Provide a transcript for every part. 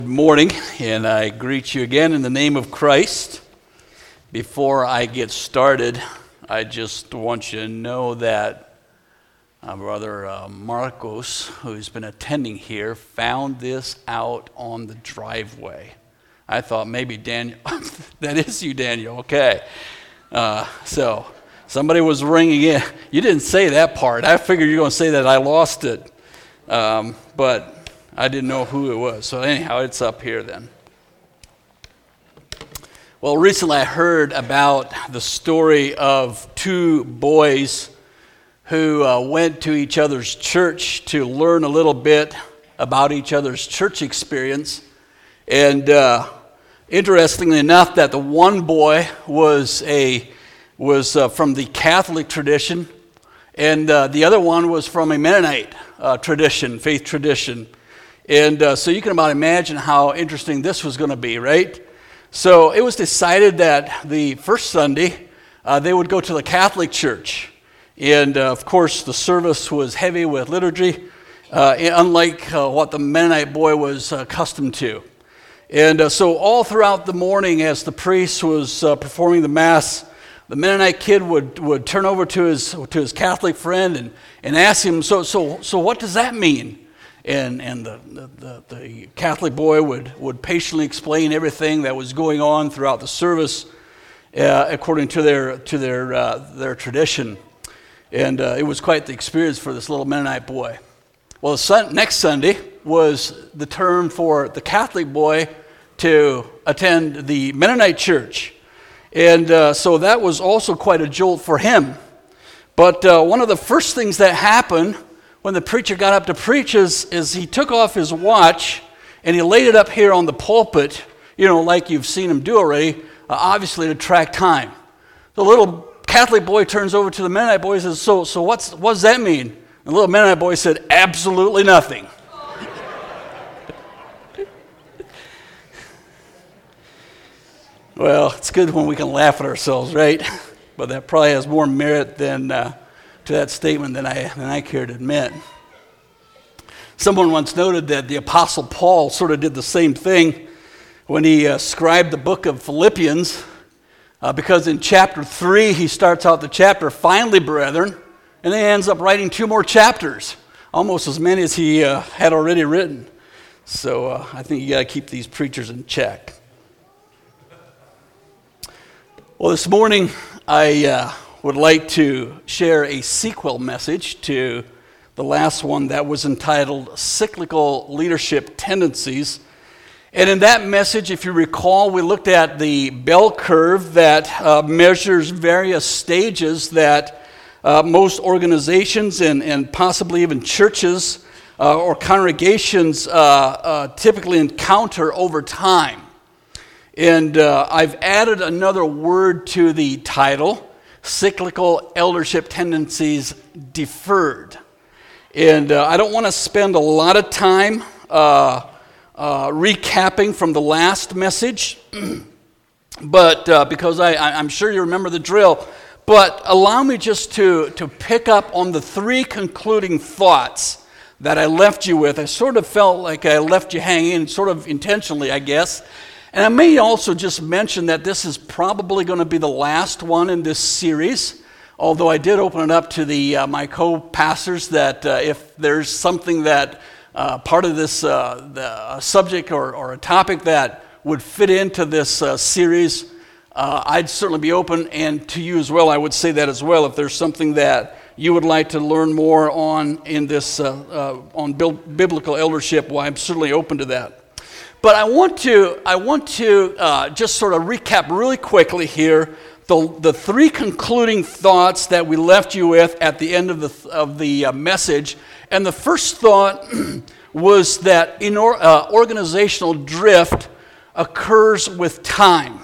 Good morning, and I greet you again in the name of Christ. Before I get started, I just want you to know that Brother Marcos, who's been attending here, found this out on the driveway. I thought maybe Daniel, that is you, Daniel, okay. So somebody was ringing in. You didn't say that part. I figured you were going to say that I lost it, but I didn't know who it was. So anyhow, it's up here then. Well, recently I heard about the story of two boys who went to each other's church to learn a little bit about each other's church experience. And interestingly enough, that the one boy was from the Catholic tradition, and the other one was from a Mennonite faith tradition. And so you can about imagine how interesting this was going to be, right? So it was decided that the first Sunday, they would go to the Catholic church. And of course, the service was heavy with liturgy, unlike what the Mennonite boy was accustomed to. And so all throughout the morning, as the priest was performing the Mass, the Mennonite kid would turn over to his Catholic friend and ask him, so what does that mean? And the Catholic boy would patiently explain everything that was going on throughout the service, according to their tradition. And it was quite the experience for this little Mennonite boy. Well, next Sunday was the turn for the Catholic boy to attend the Mennonite church. And so that was also quite a jolt for him. But one of the first things that happened when the preacher got up to preach is he took off his watch and he laid it up here on the pulpit, like you've seen him do already, obviously to track time. The little Catholic boy turns over to the Mennonite boy and says, so what does that mean? And the little Mennonite boy said, absolutely nothing. Well, it's good when we can laugh at ourselves, right? But that probably has more merit to that statement than I care to admit. Someone once noted that the Apostle Paul sort of did the same thing when he scribed the book of Philippians, because in chapter 3 he starts out the chapter, finally, brethren, and then he ends up writing 2 more chapters, almost as many as he had already written. So I think you got to keep these preachers in check. Well, this morning I would like to share a sequel message to the last one that was entitled Cyclical Leadership Tendencies. And in that message, if you recall, we looked at the bell curve that measures various stages that most organizations and possibly even churches or congregations typically encounter over time. And I've added another word to the title, Cyclical Eldership Tendencies Deferred. And I don't want to spend a lot of time recapping from the last message, but because I'm sure you remember the drill. But allow me just to pick up on the 3 concluding thoughts that I left you with. I sort of felt like I left you hanging, sort of intentionally, I guess. And I may also just mention that this is probably going to be the last one in this series, although I did open it up to my co-pastors that if there's something that part of this the subject or a topic that would fit into this series, I'd certainly be open, and to you as well, I would say that as well. If there's something that you would like to learn more on in this on biblical eldership, well, I'm certainly open to that. But I want to just sort of recap really quickly here the 3 concluding thoughts that we left you with at the end of the message. And the first thought was that organizational drift occurs with time.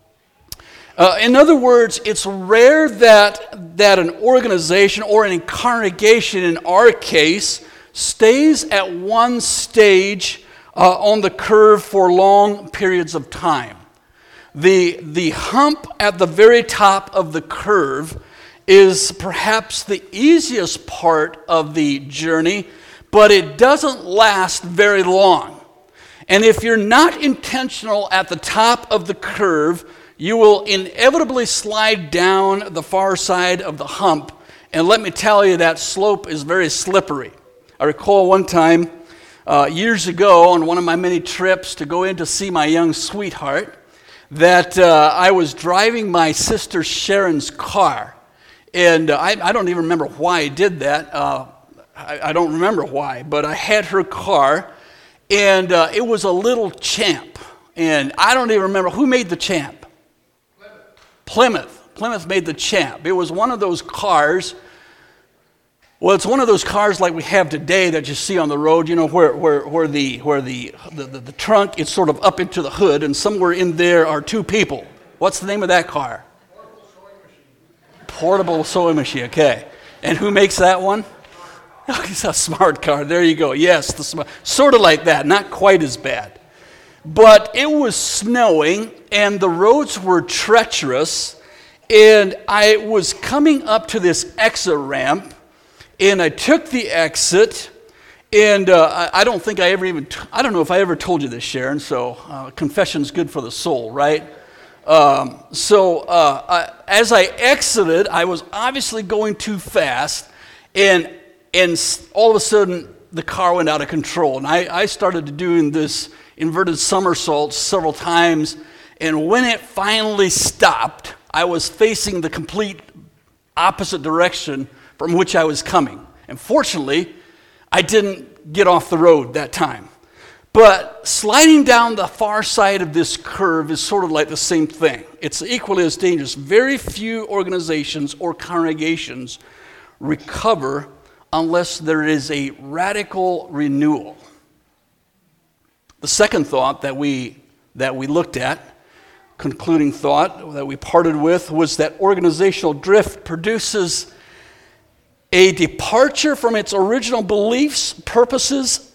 In other words, it's rare that an organization or a congregation, in our case, stays at one stage on the curve for long periods of time. The hump at the very top of the curve is perhaps the easiest part of the journey, but it doesn't last very long. And if you're not intentional at the top of the curve, you will inevitably slide down the far side of the hump. And let me tell you, that slope is very slippery. I recall one time, years ago, on one of my many trips to go in to see my young sweetheart, that I was driving my sister Sharon's car. And I don't even remember why I did that. I don't remember why, but I had her car, and it was a little Champ. And I don't even remember who made the Champ. Plymouth made the Champ. It was one of those cars. Well, it's one of those cars like we have today that you see on the road, where the trunk is sort of up into the hood, and somewhere in there are two people. What's the name of that car? Portable sewing machine, okay. And who makes that one? Oh, it's a smart car. There you go. Yes, sort of like that, not quite as bad. But it was snowing, and the roads were treacherous, and I was coming up to this exit ramp, and I took the exit, and I don't know if I ever told you this, Sharon, so confession's good for the soul, right? As I exited, I was obviously going too fast, and all of a sudden, the car went out of control, and I started doing this inverted somersaults several times, and when it finally stopped, I was facing the complete opposite direction from which I was coming. And fortunately, I didn't get off the road that time. But sliding down the far side of this curve is sort of like the same thing. It's equally as dangerous. Very few organizations or congregations recover unless there is a radical renewal. The second thought that we looked at, concluding thought that we parted with, was that organizational drift produces a departure from its original beliefs, purposes,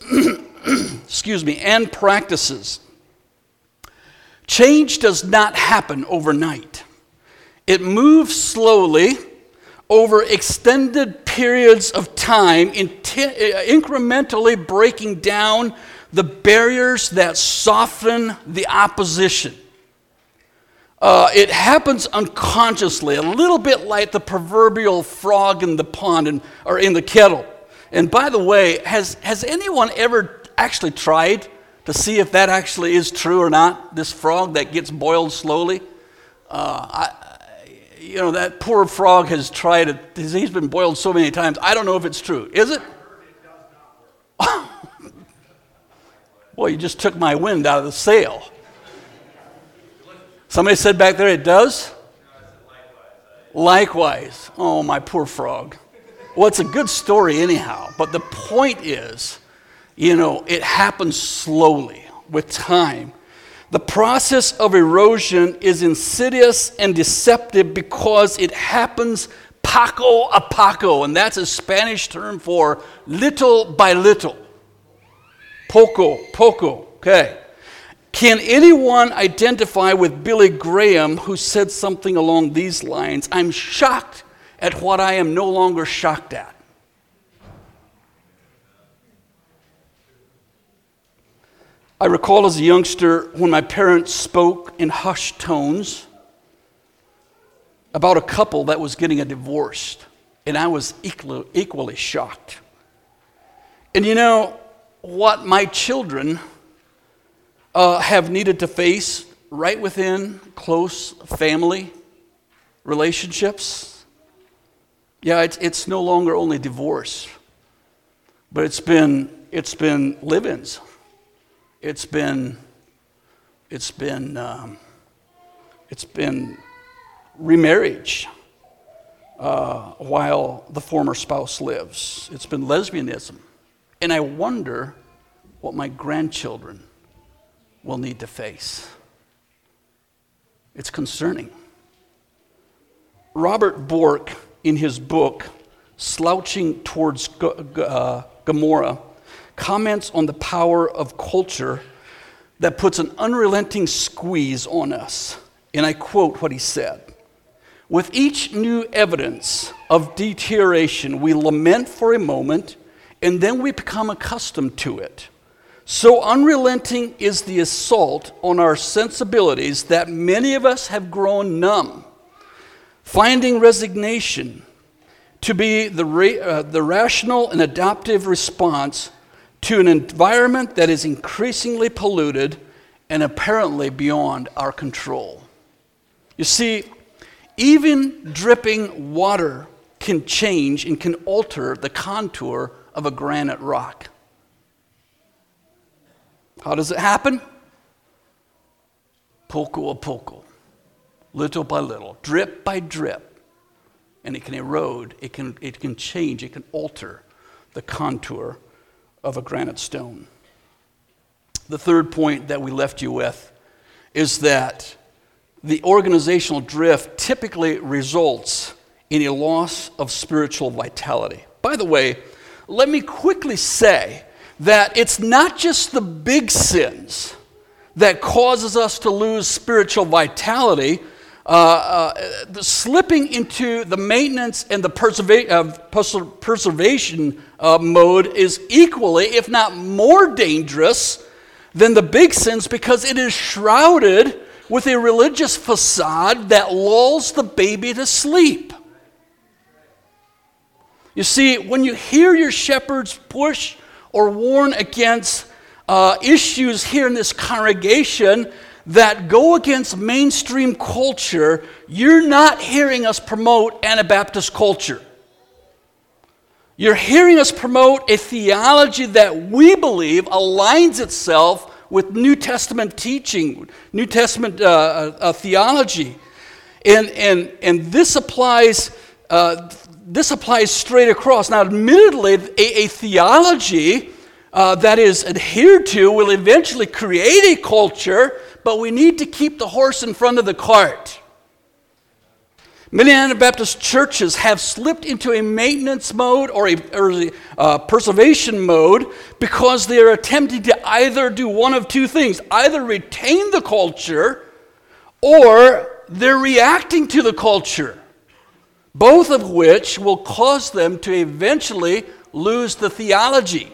and practices. Change does not happen overnight. It moves slowly over extended periods of time, incrementally breaking down the barriers that soften the opposition. It happens unconsciously, a little bit like the proverbial frog in the pond or in the kettle. And by the way, has anyone ever actually tried to see if that actually is true or not, this frog that gets boiled slowly? That poor frog has tried it. He's been boiled so many times. I don't know if it's true. Is it? Boy, you just took my wind out of the sail. Somebody said back there it does? Likewise. Oh, my poor frog. Well, it's a good story anyhow. But the point is, it happens slowly with time. The process of erosion is insidious and deceptive because it happens poco a poco, and that's a Spanish term for little by little. Poco, okay. Can anyone identify with Billy Graham, who said something along these lines? I'm shocked at what I am no longer shocked at. I recall as a youngster when my parents spoke in hushed tones about a couple that was getting a divorce, and I was equally shocked. And what my children have needed to face right within close family relationships. Yeah, it's no longer only divorce, but it's been live-ins. It's been remarriage while the former spouse lives. It's been lesbianism. And I wonder what my grandchildren will need to face. It's concerning. Robert Bork, in his book, Slouching Towards Gomorrah, comments on the power of culture that puts an unrelenting squeeze on us. And I quote what he said. With each new evidence of deterioration, we lament for a moment, and then we become accustomed to it. So unrelenting is the assault on our sensibilities that many of us have grown numb, finding resignation to be the rational and adaptive response to an environment that is increasingly polluted and apparently beyond our control. You see, even dripping water can change and can alter the contour of a granite rock. How does it happen? Poco a poco, little by little, drip by drip. And it can erode, it can change, it can alter the contour of a granite stone. The third point that we left you with is that the organizational drift typically results in a loss of spiritual vitality. By the way, let me quickly say that it's not just the big sins that causes us to lose spiritual vitality. The slipping into the maintenance and the preservation mode is equally, if not more dangerous than the big sins, because it is shrouded with a religious facade that lulls the baby to sleep. You see, when you hear your shepherds push or warn against issues here in this congregation that go against mainstream culture, you're not hearing us promote Anabaptist culture. You're hearing us promote a theology that we believe aligns itself with New Testament teaching, New Testament theology. And this applies straight across. Now, admittedly, a theology that is adhered to will eventually create a culture, but we need to keep the horse in front of the cart. Many Anabaptist churches have slipped into a maintenance mode or a preservation mode because they are attempting to either do one of two things: either retain the culture or they're reacting to the culture, both of which will cause them to eventually lose the theology.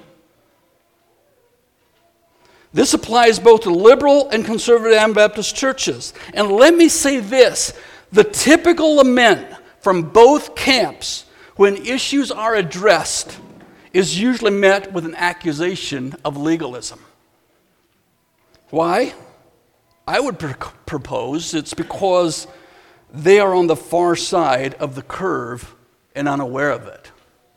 This applies both to liberal and conservative Anabaptist churches. And let me say this: the typical lament from both camps when issues are addressed is usually met with an accusation of legalism. Why? I would propose it's because they are on the far side of the curve and unaware of it.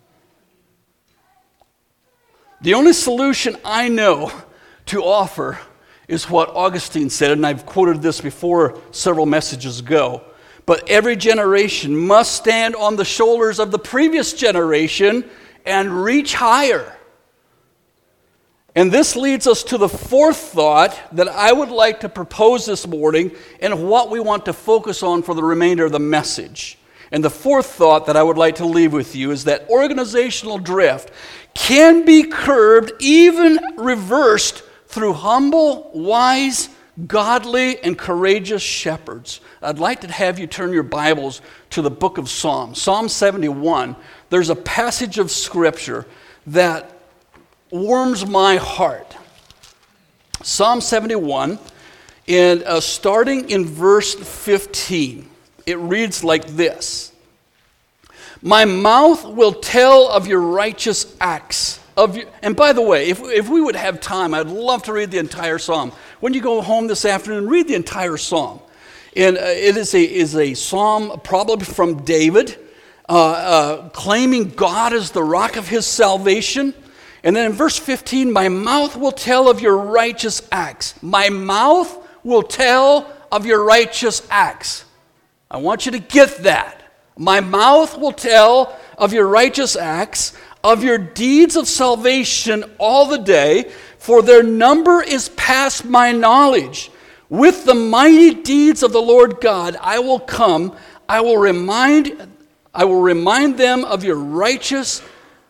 The only solution I know to offer is what Augustine said, and I've quoted this before several messages ago. But every generation must stand on the shoulders of the previous generation and reach higher. And this leads us to the fourth thought that I would like to propose this morning and what we want to focus on for the remainder of the message. And the fourth thought that I would like to leave with you is that organizational drift can be curbed, even reversed, through humble, wise, godly, and courageous shepherds. I'd like to have you turn your Bibles to the book of Psalms. Psalm 71, there's a passage of Scripture that warms my heart. Psalm 71, and starting in verse 15, it reads like this: "My mouth will tell of your righteous acts." And by the way, if we would have time, I'd love to read the entire psalm. When you go home this afternoon, read the entire psalm. And it is a psalm probably from David, claiming God as the rock of his salvation. And then in verse 15, "My mouth will tell of your righteous acts." My mouth will tell of your righteous acts. I want you to get that. My mouth will tell of your righteous acts, of your deeds of salvation all the day, for their number is past my knowledge. With the mighty deeds of the Lord God I will come. I will remind them of your righteousness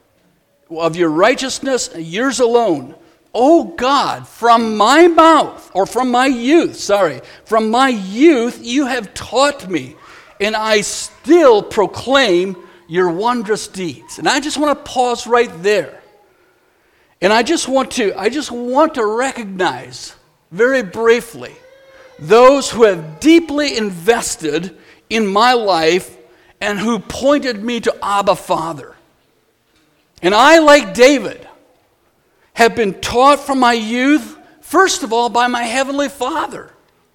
years alone. O God, from my youth you have taught me, and I still proclaim your wondrous deeds. And I just want to pause right there And I just want to recognize very briefly those who have deeply invested in my life and who pointed me to Abba Father. And I, like David, have been taught from my youth, first of all, by my Heavenly Father.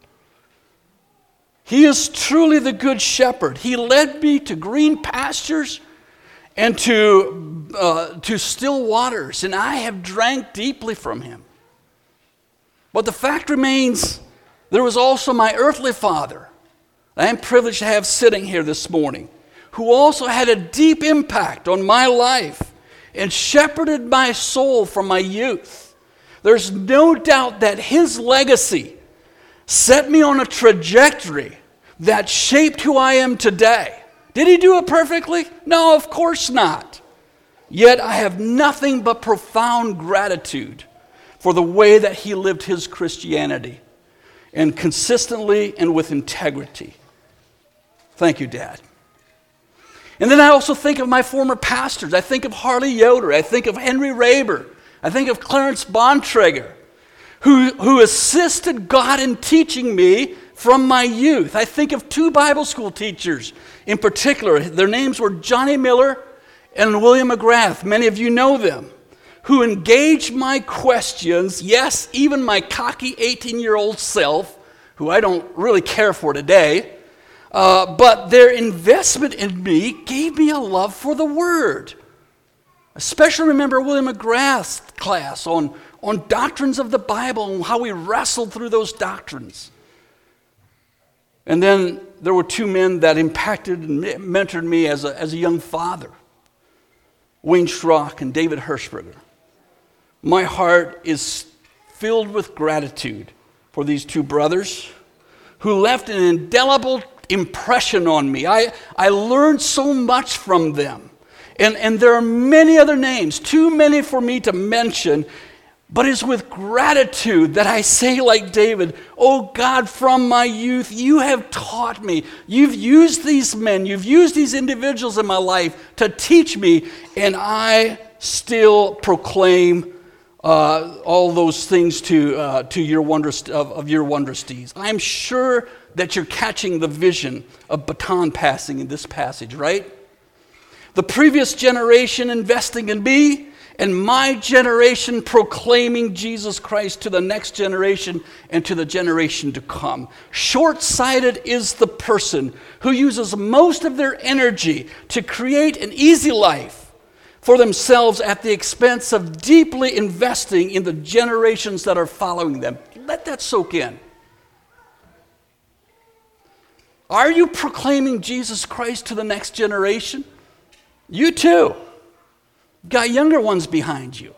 He is truly the good shepherd. He led me to green pastures and to still waters, and I have drank deeply from him. But the fact remains, there was also my earthly father, I am privileged to have sitting here this morning, who also had a deep impact on my life and shepherded my soul from my youth. There's no doubt that his legacy set me on a trajectory that shaped who I am today. Did he do it perfectly? No, of course not. Yet I have nothing but profound gratitude for the way that he lived his Christianity, and consistently and with integrity. Thank you, Dad. And then I also think of my former pastors. I think of Harley Yoder. I think of Henry Raber. I think of Clarence Bontrager, who assisted God in teaching me from my youth. I think of two Bible school teachers in particular. Their names were Johnny Miller and William McGrath. Many of you know them, who engaged my questions, yes, even my cocky 18-year-old self, who I don't really care for today, but their investment in me gave me a love for the Word. I especially remember William McGrath's class on doctrines of the Bible and how we wrestled through those doctrines. And then there were two men that impacted and mentored me as a young father, Wayne Schrock and David Hirschberger. My heart is filled with gratitude for these two brothers who left an indelible impression on me. I learned so much from them. And there are many other names, too many for me to mention, but it's with gratitude that I say, like David, "Oh God, from my youth, you have taught me. You've used these men, you've used these individuals in my life to teach me, and I still proclaim all those things to your wondrous of your wondrous deeds." I'm sure that you're catching the vision of baton passing in this passage, right? The previous generation investing in me, and my generation proclaiming Jesus Christ to the next generation and to the generation to come. Short-sighted is the person who uses most of their energy to create an easy life for themselves at the expense of deeply investing in the generations that are following them. Let that soak in. Are you proclaiming Jesus Christ to the next generation? You too. Got younger ones behind you.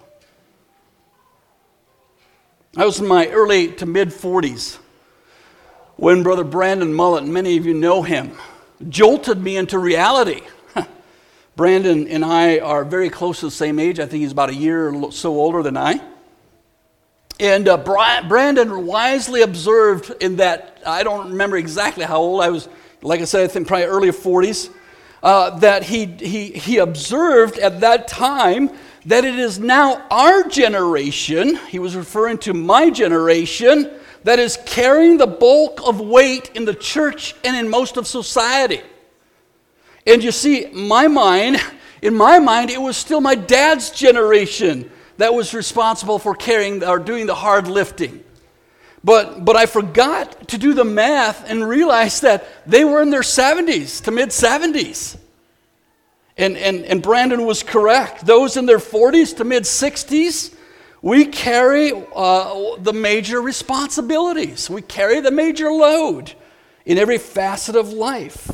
I was in my early to mid 40s when Brother Brandon Mullet, many of you know him, jolted me into reality. Brandon and I are very close to the same age. I think he's about a year or so older than I. And Brandon wisely observed in that, I don't remember exactly how old I was, like I said, I think probably early 40s, that he observed at that time that it is now our generation, he was referring to my generation, that is carrying the bulk of weight in the church and in most of society. And you see, in my mind, it was still my dad's generation that was responsible for carrying or doing the hard lifting. But I forgot to do the math and realized that they were in their 70s to mid-70s. And Brandon was correct. Those in their 40s to mid-60s, we carry the major responsibilities. We carry the major load in every facet of life.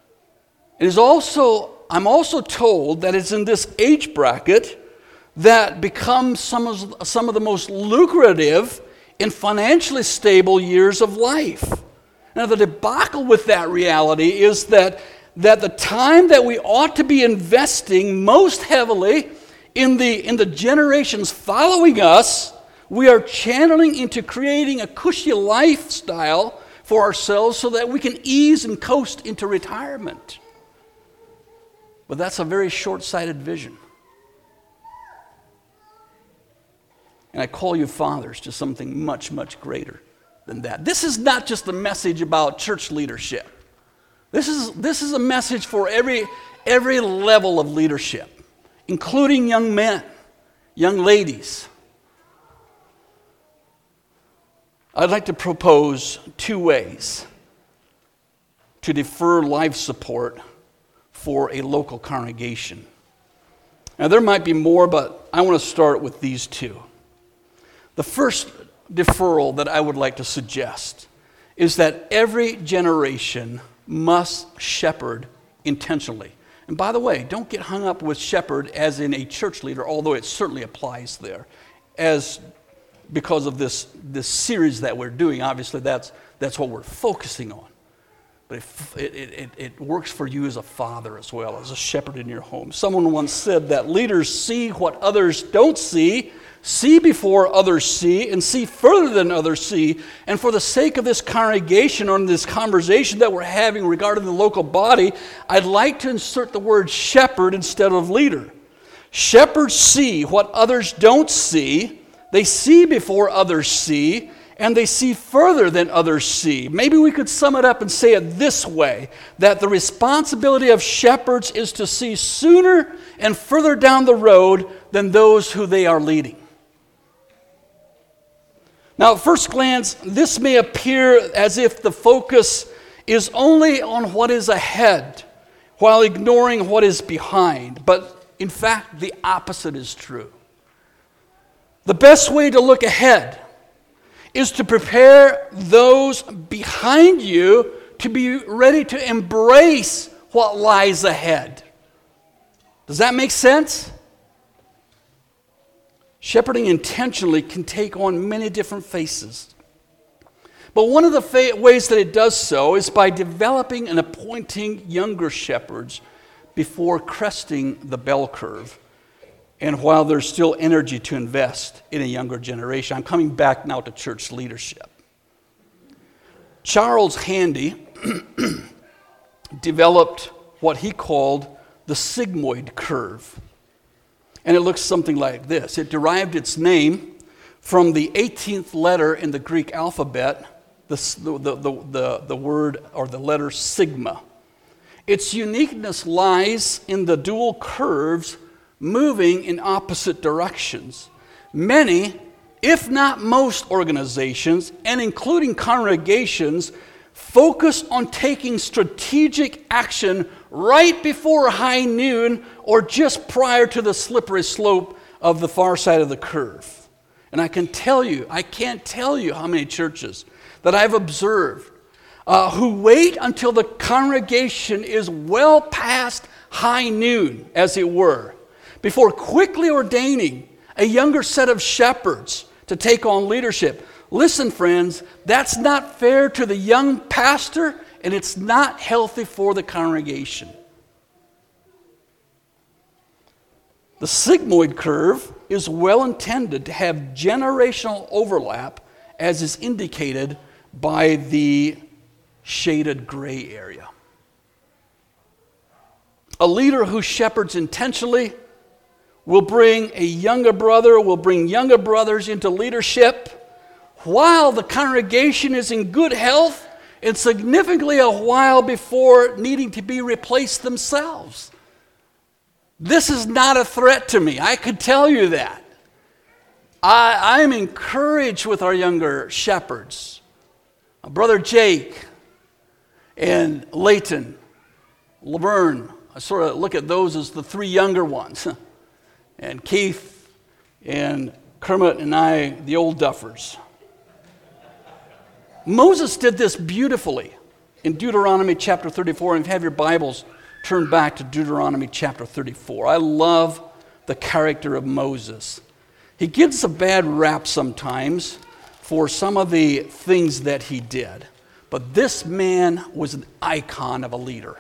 I'm also told that it's in this age bracket that becomes some of the most lucrative and financially stable years of life. Now, the debacle with that reality is that the time that we ought to be investing most heavily in the generations following us, we are channeling into creating a cushy lifestyle for ourselves so that we can ease and coast into retirement. But that's a very short-sighted vision. And I call you fathers to something much, much greater than that. This is not just a message about church leadership. This is a message for every level of leadership, including young men, young ladies. I'd like to propose 2 ways to defer life support for a local congregation. Now, there might be more, but I want to start with these 2. The first deferral that I would like to suggest is that every generation must shepherd intentionally. And by the way, don't get hung up with shepherd as in a church leader, although it certainly applies there. Because of this series that we're doing, obviously that's what we're focusing on. But it works for you as a father as well, as a shepherd in your home. Someone once said that leaders see what others don't see before others see, and see further than others see. And for the sake of this congregation or this conversation that we're having regarding the local body, I'd like to insert the word shepherd instead of leader. Shepherds see what others don't see. They see before others see, and they see further than others see. Maybe we could sum it up and say it this way, that the responsibility of shepherds is to see sooner and further down the road than those who they are leading. Now, at first glance, this may appear as if the focus is only on what is ahead, while ignoring what is behind. But in fact, the opposite is true. The best way to look ahead is to prepare those behind you to be ready to embrace what lies ahead. Does that make sense? Shepherding intentionally can take on many different faces. But one of the ways that it does so is by developing and appointing younger shepherds before cresting the bell curve, and while there's still energy to invest in a younger generation. I'm coming back now to church leadership. Charles Handy developed what he called the sigmoid curve. And it looks something like this. It derived its name from the 18th letter in the Greek alphabet, the word or the letter sigma. Its uniqueness lies in the dual curves moving in opposite directions. Many, if not most organizations, and including congregations, focus on taking strategic action right before high noon or just prior to the slippery slope of the far side of the curve. And I can't tell you how many churches that I've observed who wait until the congregation is well past high noon, as it were, before quickly ordaining a younger set of shepherds to take on leadership. Listen, friends, that's not fair to the young pastor, and it's not healthy for the congregation. The sigmoid curve is well intended to have generational overlap, as is indicated by the shaded gray area. A leader who shepherds intentionally will bring younger brothers into leadership while the congregation is in good health and significantly a while before needing to be replaced themselves. This is not a threat to me. I could tell you that. I am encouraged with our younger shepherds. Brother Jake and Leighton, Laverne, I sort of look at those as the 3 younger ones. And Keith and Kermit and I, the old duffers. Moses did this beautifully in Deuteronomy chapter 34. And if you have your Bibles, turn back to Deuteronomy chapter 34. I love the character of Moses. He gets a bad rap sometimes for some of the things that he did. But this man was an icon of a leader.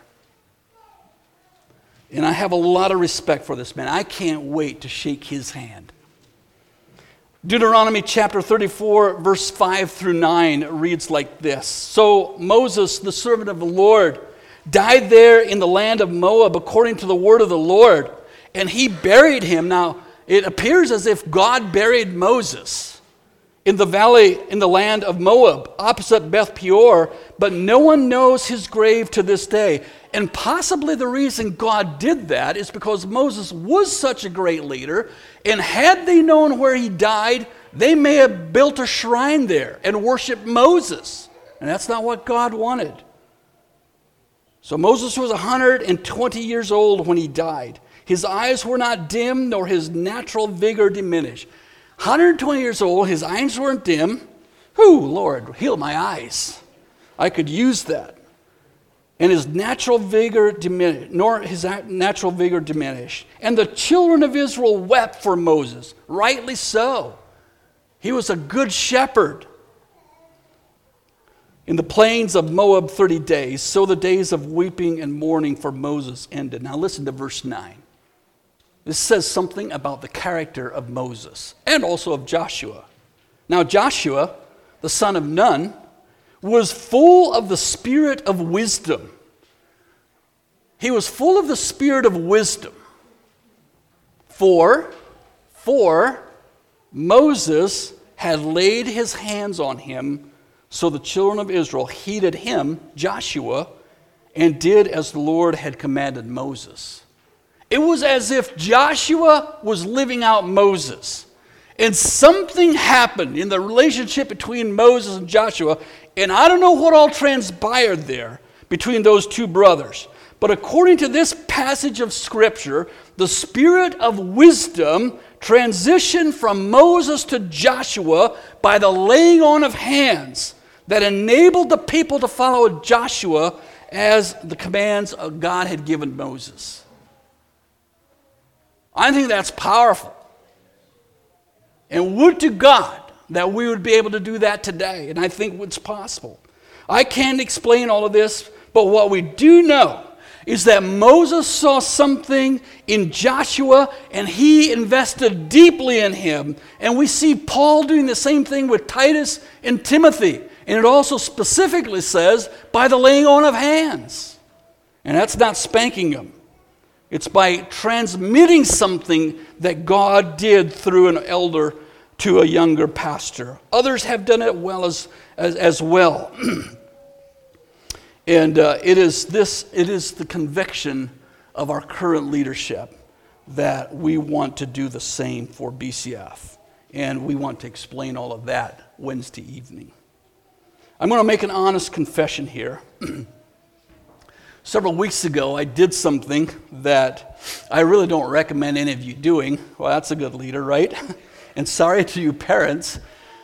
And I have a lot of respect for this man. I can't wait to shake his hand. Deuteronomy chapter 34, verse 5 through 9 reads like this. So Moses, the servant of the Lord, died there in the land of Moab according to the word of the Lord, and he buried him. Now, It appears as if God buried Moses in the valley in the land of Moab, opposite Beth Peor, but no one knows his grave to this day. And possibly the reason God did that is because Moses was such a great leader, and had they known where he died, they may have built a shrine there and worshiped Moses. And that's not what God wanted. So Moses was 120 years old when he died. His eyes were not dim, nor his natural vigor diminished. 120 years old, his eyes weren't dim. Whew, Lord, heal my eyes. I could use that. And his natural vigor diminished, nor his natural vigor diminished. And the children of Israel wept for Moses, rightly so. He was a good shepherd. In the plains of Moab 30 days, so the days of weeping and mourning for Moses ended. Now listen to verse 9. This says something about the character of Moses and also of Joshua. Now Joshua, the son of Nun, was full of the spirit of wisdom. He was full of the spirit of wisdom. For Moses had laid his hands on him, so the children of Israel heeded him, Joshua, and did as the Lord had commanded Moses. It was as if Joshua was living out Moses. And something happened in the relationship between Moses and Joshua, and I don't know what all transpired there between those two brothers. But according to this passage of Scripture, the spirit of wisdom transitioned from Moses to Joshua by the laying on of hands that enabled the people to follow Joshua as the commands of God had given Moses. I think that's powerful. And would to God that we would be able to do that today. And I think it's possible. I can't explain all of this, but what we do know is that Moses saw something in Joshua and he invested deeply in him. And we see Paul doing the same thing with Titus and Timothy. And it also specifically says, by the laying on of hands. And that's not spanking them. It's by transmitting something that God did through an elder to a younger pastor. Others have done it well as well. And it is the conviction of our current leadership that we want to do the same for BCF. And we want to explain all of that Wednesday evening. I'm going to make an honest confession here. Several weeks ago, I did something that I really don't recommend any of you doing. Well, that's a good leader, right? And sorry to you parents,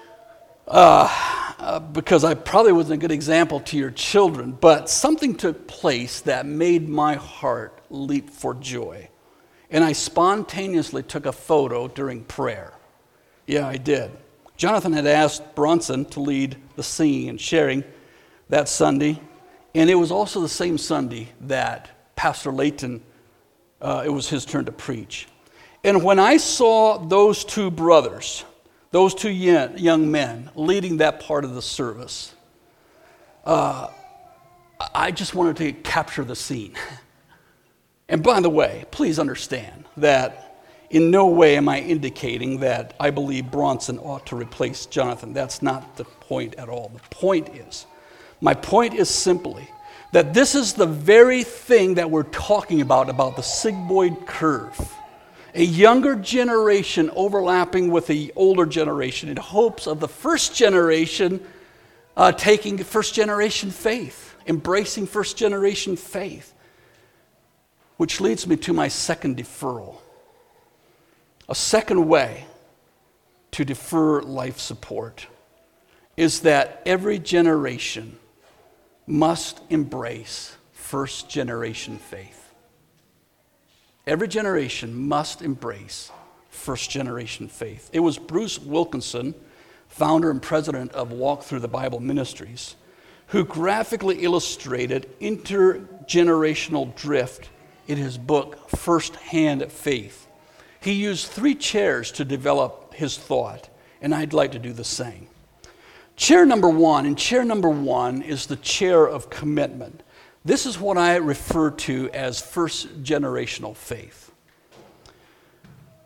because I probably wasn't a good example to your children, but something took place that made my heart leap for joy. And I spontaneously took a photo during prayer. Yeah, I did. Jonathan had asked Bronson to lead the singing and sharing that Sunday. And it was also the same Sunday that Pastor Layton, it was his turn to preach. And when I saw those two brothers, those two young men leading that part of the service, I just wanted to capture the scene. And by the way, please understand that in no way am I indicating that I believe Bronson ought to replace Jonathan. That's not the point at all. My point is simply that this is the very thing that we're talking about the sigmoid curve. A younger generation overlapping with the older generation in hopes of the first generation taking first generation faith, embracing first generation faith. Which leads me to my second deferral. A second way to defer life support is that every generation must embrace first generation faith. Every generation must embrace first generation faith. It was Bruce Wilkinson, founder and president of Walk Through the Bible Ministries, who graphically illustrated intergenerational drift in his book, First Hand Faith. He used 3 chairs to develop his thought, and I'd like to do the same. Chair number one is the chair of commitment. This is what I refer to as first generational faith.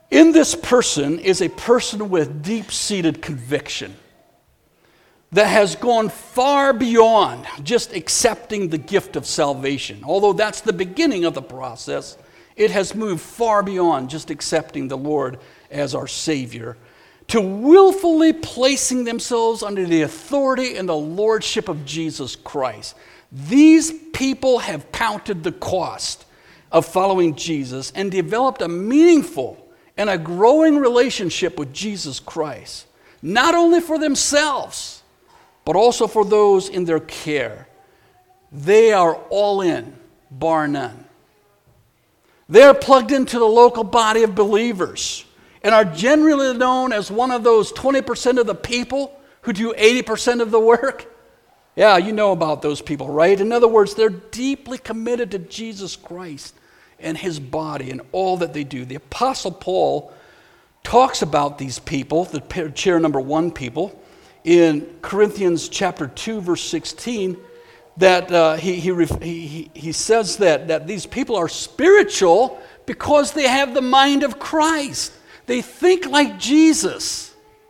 In this person is a person with deep-seated conviction that has gone far beyond just accepting the gift of salvation. Although that's the beginning of the process, it has moved far beyond just accepting the Lord as our Savior to willfully placing themselves under the authority and the lordship of Jesus Christ. These people have counted the cost of following Jesus and developed a meaningful and a growing relationship with Jesus Christ, not only for themselves, but also for those in their care. They are all in, bar none. They are plugged into the local body of believers and are generally known as one of those 20% of the people who do 80% of the work. Yeah, you know about those people, right? In other words, they're deeply committed to Jesus Christ and his body and all that they do. The Apostle Paul talks about these people, the chair number 1 people, in Corinthians chapter 2, verse 16, that he says that these people are spiritual because they have the mind of Christ. They think like Jesus.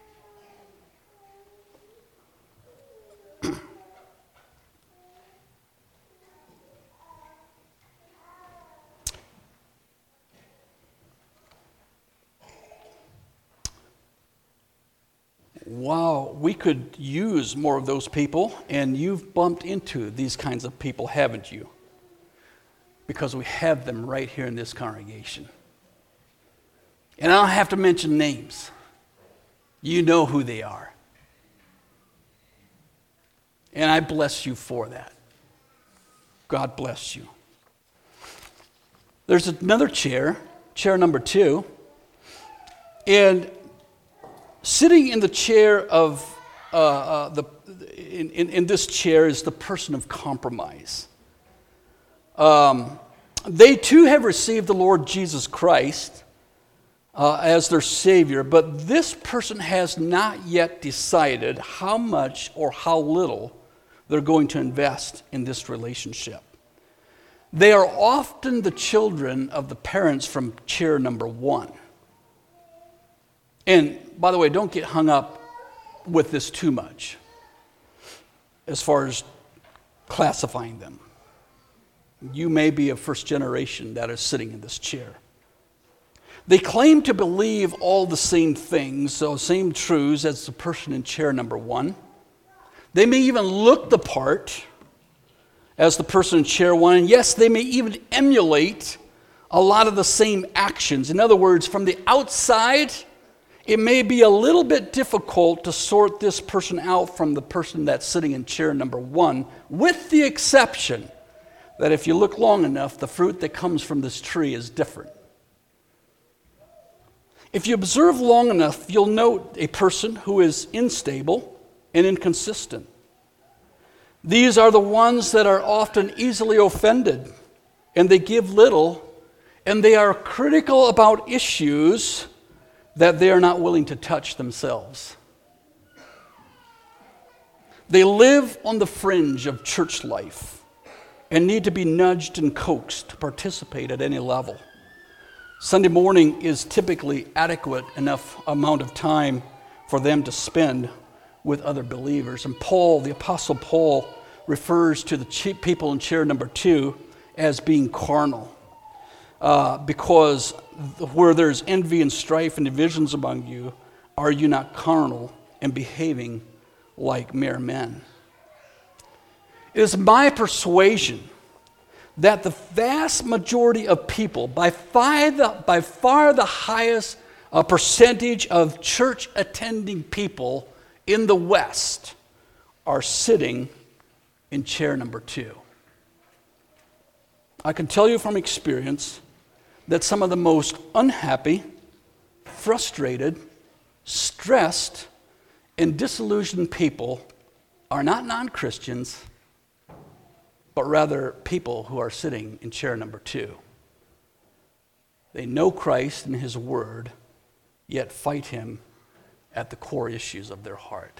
Wow, we could use more of those people, and you've bumped into these kinds of people, haven't you? Because we have them right here in this congregation. And I don't have to mention names. You know who they are. And I bless you for that. God bless you. There's another chair number 2, and sitting in the chair of in this chair is the person of compromise. They too have received the Lord Jesus Christ as their Savior, but this person has not yet decided how much or how little they're going to invest in this relationship. They are often the children of the parents from chair number 1. And by the way, don't get hung up with this too much as far as classifying them. You may be a first generation that is sitting in this chair. They claim to believe all the same things, so same truths as the person in chair number 1. They may even look the part as the person in chair 1. And yes, they may even emulate a lot of the same actions. In other words, from the outside, it may be a little bit difficult to sort this person out from the person that's sitting in chair number 1, with the exception that if you look long enough, the fruit that comes from this tree is different. If you observe long enough, you'll note a person who is unstable and inconsistent. These are the ones that are often easily offended, and they give little, and they are critical about issues that they are not willing to touch themselves. They live on the fringe of church life and need to be nudged and coaxed to participate at any level. Sunday morning is typically adequate enough amount of time for them to spend with other believers. And Paul, the Apostle Paul, refers to the people in chair number 2 as being carnal. Because where there's envy and strife and divisions among you, are you not carnal and behaving like mere men? It is my persuasion that the vast majority of people, by far the highest percentage of church-attending people in the West, are sitting in chair number 2. I can tell you from experience that some of the most unhappy, frustrated, stressed, and disillusioned people are not non-Christians, but rather people who are sitting in chair number 2. They know Christ and his word, yet fight him at the core issues of their heart.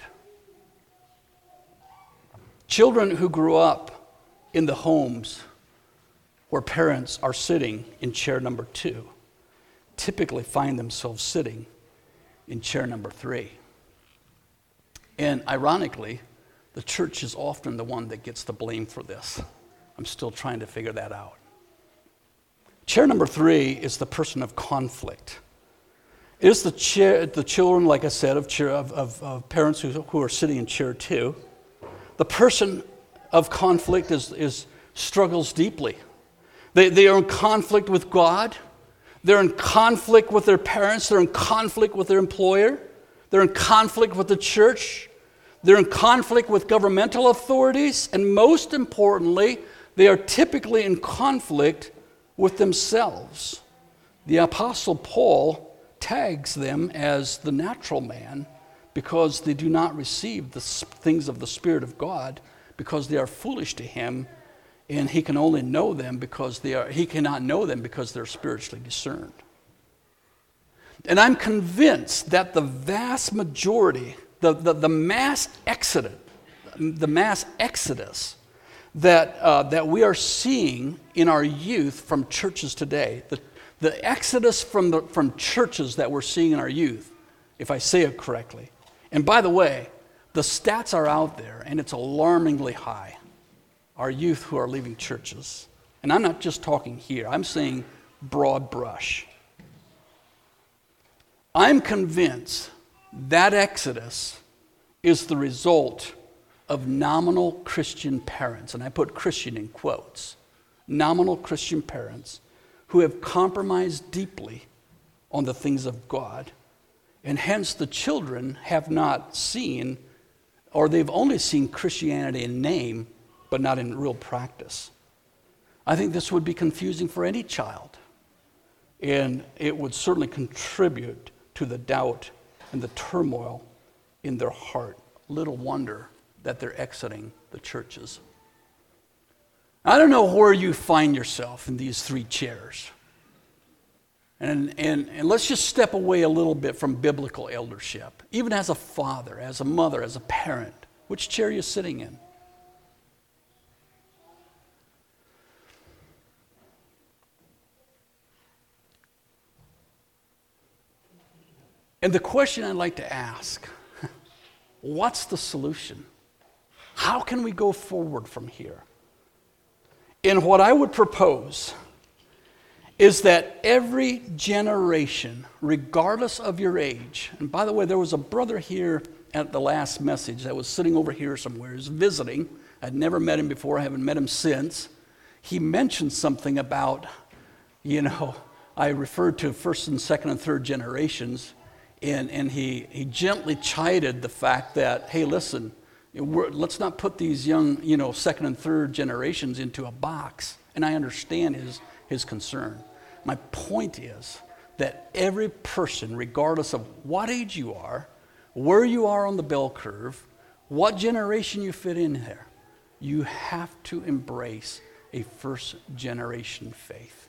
Children who grew up in the homes where parents are sitting in chair number 2 typically find themselves sitting in chair number 3. And ironically, the church is often the one that gets the blame for this. I'm still trying to figure that out. Chair number 3 is the person of conflict. It is the children, like I said, of parents who are sitting in chair 2. The person of conflict struggles deeply. They are in conflict with God. They're in conflict with their parents. They're in conflict with their employer. They're in conflict with the church. They're in conflict with governmental authorities. And most importantly, they are typically in conflict with themselves. The Apostle Paul tags them as the natural man because they do not receive the things of the Spirit of God because they are foolish to him, and he can only know them because he cannot know them because they're spiritually discerned. And I'm convinced that the vast majority, the mass exodus that we are seeing in our youth from churches today, the exodus from churches that we're seeing in our youth, if I say it correctly. And by the way, the stats are out there, and it's alarmingly high. Our youth who are leaving churches. And I'm not just talking here. I'm saying broad brush. I'm convinced that exodus is the result of nominal Christian parents, and I put Christian in quotes, nominal Christian parents who have compromised deeply on the things of God, and hence the children have not seen, or they've only seen Christianity in name, but not in real practice. I think this would be confusing for any child, and it would certainly contribute to the doubt and the turmoil in their heart. Little wonder that they're exiting the churches. I don't know where you find yourself in these 3 chairs. And let's just step away a little bit from biblical eldership. Even as a father, as a mother, as a parent, which chair are you sitting in? And the question I'd like to ask, what's the solution? How can we go forward from here? And what I would propose is that every generation, regardless of your age, and by the way, there was a brother here at the last message that was sitting over here somewhere, he was visiting. I'd never met him before, I haven't met him since. He mentioned something about, I referred to first and second and third generations, and he gently chided the fact that, hey, listen, let's not put these young, second and third generations into a box. And I understand his concern. My point is that every person, regardless of what age you are, where you are on the bell curve, what generation you fit in there, you have to embrace a first generation faith.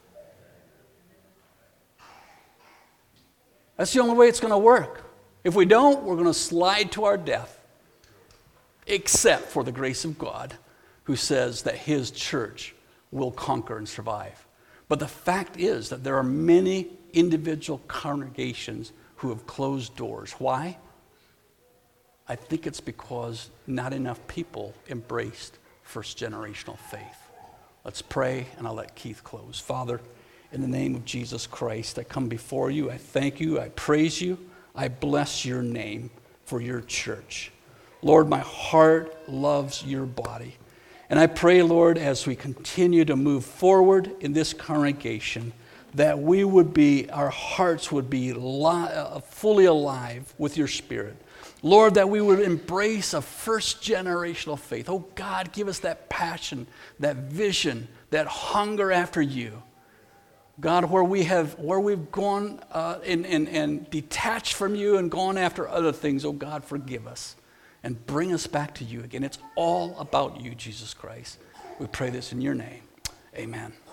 That's the only way it's going to work. If we don't, we're going to slide to our death, except for the grace of God, who says that his church will conquer and survive. But the fact is that there are many individual congregations who have closed doors. Why? I think it's because not enough people embraced first generational faith. Let's pray, and I'll let Keith close. Father, in the name of Jesus Christ, I come before you. I thank you. I praise you. I bless your name for your church. Lord, my heart loves your body. And I pray, Lord, as we continue to move forward in this congregation, that our hearts would be fully alive with your Spirit. Lord, that we would embrace a first generational faith. Oh God, give us that passion, that vision, that hunger after you. God, where we've gone and detached from you and gone after other things, oh God, forgive us and bring us back to you again. It's all about you, Jesus Christ. We pray this in your name. Amen.